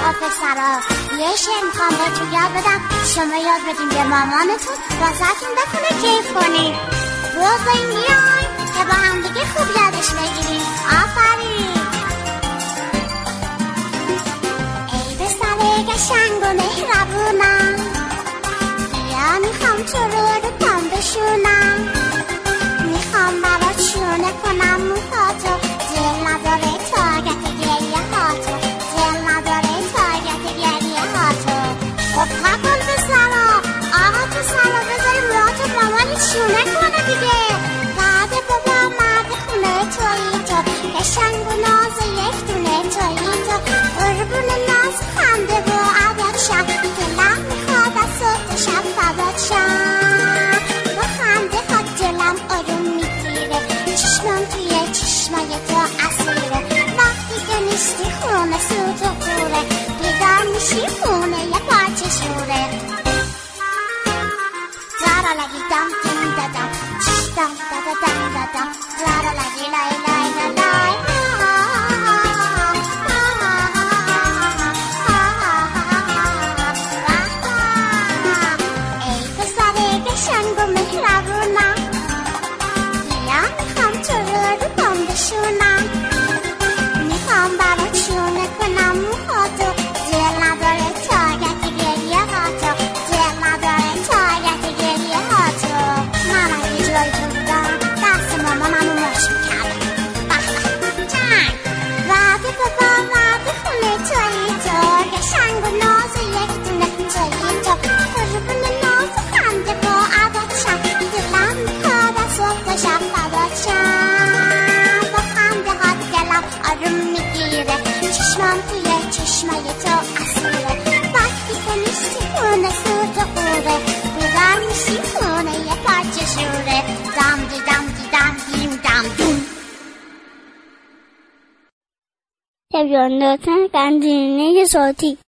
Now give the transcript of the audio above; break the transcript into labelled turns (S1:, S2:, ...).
S1: آقا پسرا یه شعر میخوام بهتون یاد بدم، شما یاد بدین به مامانتون واسهتون بخونه کیف کنین. بزنین میاین که با هم دیگه خوب یادش بگیرین. آفرین. ای پسر قشنگ و مهربونم، بیا میخوام تو رو پام بشونم، میخوام برات شونه کنم موهاتو، دل نداره طاقت گریه هاتو، دل نداره طاقت گریه هاتو. خب پاکن پسرا، آقا پسرا بذاری موهاتو مامانی شونه کنه دیگه. بعد بابا مرد خونه تویی تو، قشنگ و ناز یک دونه تویی تو، قربون ناز خنده و عدد شم، دلم میخواد از صبح شب فدات شم. با خنده ها دلم آروم میگیره، چشمم توی چشمای تو اسیره، وقتی که نیستی خونه سوت و خوره، بیدار میشی خونه یه پارچه شوره. دارا لگی دم دم ددم، چش دم ددم ددم، دارا لگی لای لای لای. ای پسر قشنگ و مهربونم، بیا میخوام تو رو پام بشونم، میخوام برات شونه کنم موهاتو، دل نداره طاقت گریه هاتو، دل نداره طاقت گریه هاتو. من اگه جای تو بودم دست مامانمو ماچ میکردم. جنگ وعد بابا وعد خونه تویی تو، قشنگ و ناز یک دونه تویی تو، قربون ناز خنده با عدد شم، دلم میخواد از صبح تا شب فدات شم. با خنده ها دلم آروم میگیره، چشمم توی چشمای تو اسیره، وقتی که نیستی خونه سوت و خوره، بیدار میشی خونه یه پارچه شوره. دم دیدم دیدم دیم دم دوم.
S2: تبیان داتن قندیلینه صوتی